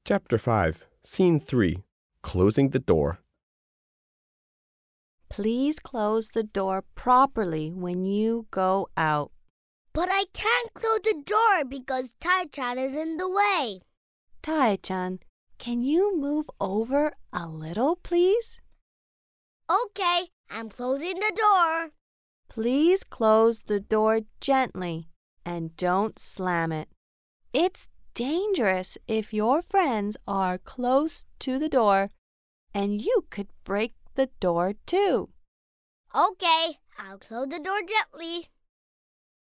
Chapter 5, Scene 3, Closing the Door. Please close the door properly when you go out. But I can't close the door because Tai-chan is in the way. Tai-chan, can you move over a little, please? Okay, I'm closing the door. Please close the door gently and don't slam it. It's dangerous if your friends are close to the door and you could break the door too. Okay, I'll close the door gently.